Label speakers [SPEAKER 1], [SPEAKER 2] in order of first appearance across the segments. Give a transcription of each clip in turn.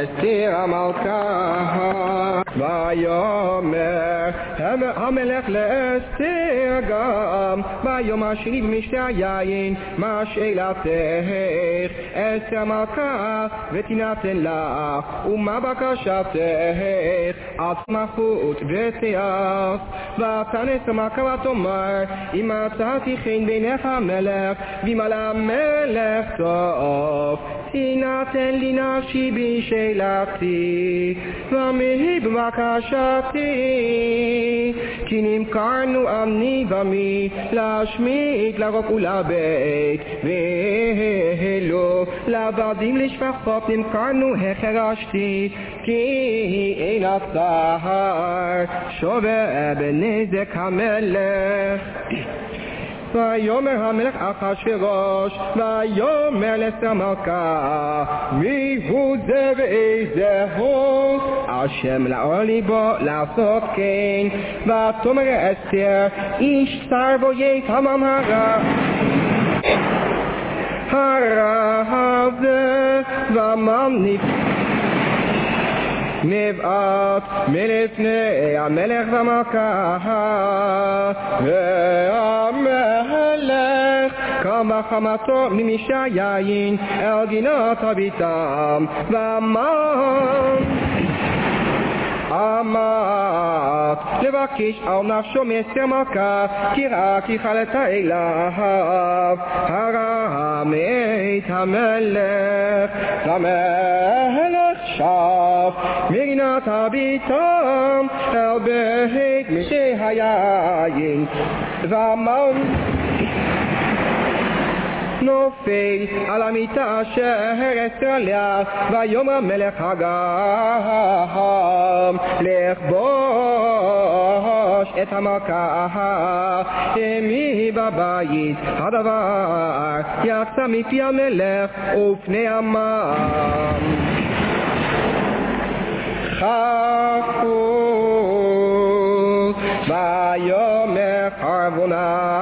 [SPEAKER 1] אסתר המלכה. ויאמר המלך לאסתר גם ביום השני במשתה היין, מה שאלתך אסתר המלכה ותינתן לך, ומה בקשתך עצמאות ותיעש. ותענה אסתר המלכה ותאמר, אם מצאתי חן בעיניך המלך וימלא המלך טוב, תינתן לי נפשי בשאלתי ועמי בבקשתי, כי נמכרנו עמי ועמי להשמיד לרוב ולבית, והלו לעבדים לשפחות נמכרנו החרשתי, כי אין הצער שווה בנזק המלך. ויאמר המלך אחשוורוש ויאמר לאסתר המלכה, מי הוא זה ואיזה הוא אשר מלאה ליבו לעשות כן? ותאמר אסתר, איש שר בו יתמם הרע הזה וממניף נבעט מלפני המלך והמלכה, והמלך קם בחמתו ממשתה יין אל גינת הביתם ואמר לבקש על נפשו מאסתר המלכה, כי ראה כי חלתה אליו הרע מאת המלך. והמלך שב מגינת הביתם אל בית משתה היין ואמר נופל על המיטה אשר אסתר עליה. ויאמר המלך גם לכבוש את המלכה, אמי בבית הדבר יצא מפי המלך ופני עמם חפו. ויאמר חרבונה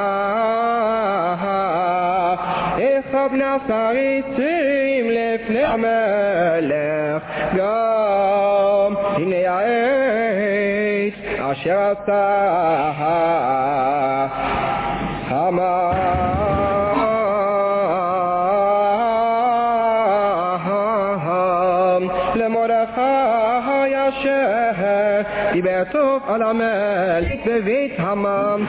[SPEAKER 1] בני השריצים לפני המלך, גם הנה העת אשר עשה המן למרדכי אשר דיבר טוב על המלך בבית המן.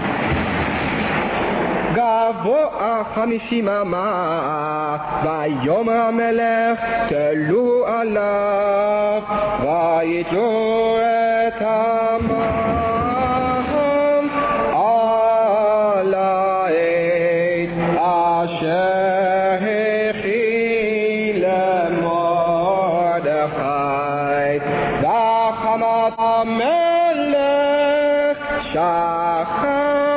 [SPEAKER 1] גבוה 50 אמה, ויאמר המלך תלו עליו, ויתלו את המן על העץ אשר הכין למרדכי. וחמת המלך שחר